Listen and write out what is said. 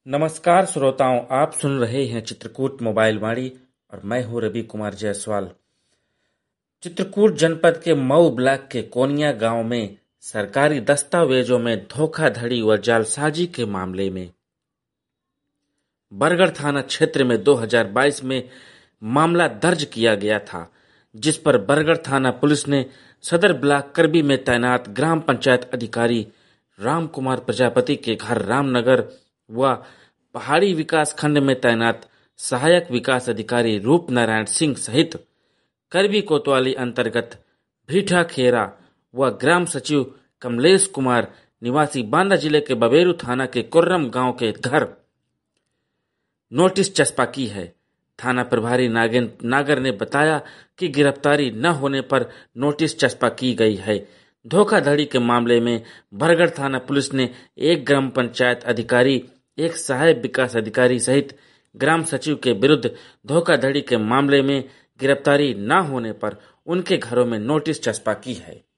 नमस्कार श्रोताओं, आप सुन रहे हैं चित्रकूट मोबाइल वाणी और मैं हूं रवि कुमार जायसवाल। चित्रकूट जनपद के मऊ ब्लॉक के कोनिया गांव में सरकारी दस्तावेजों में धोखाधड़ी व जालसाजी के मामले में बरगढ़ थाना क्षेत्र में 2022 में मामला दर्ज किया गया था, जिस पर बरगढ़ थाना पुलिस ने सदर ब्लॉक करबी में तैनात ग्राम पंचायत अधिकारी राम कुमार प्रजापति के घर रामनगर व पहाड़ी विकास खंड में तैनात सहायक विकास अधिकारी रूप नारायण सिंह सहित करबी कोतवाली अंतर्गत भीठा खेरा व ग्राम सचिव कमलेश कुमार निवासी बांदा जिले के बबेरू थाना के कुर्रम गांव के घर नोटिस चस्पा की है। थाना प्रभारी नागर ने बताया कि गिरफ्तारी न होने पर नोटिस चस्पा की गई है। धोखाधड़ी के मामले में बरगढ़ थाना पुलिस ने एक ग्राम पंचायत अधिकारी, एक सहायक विकास अधिकारी सहित ग्राम सचिव के विरुद्ध धोखाधड़ी के मामले में गिरफ्तारी न होने पर उनके घरों में नोटिस चस्पा की है।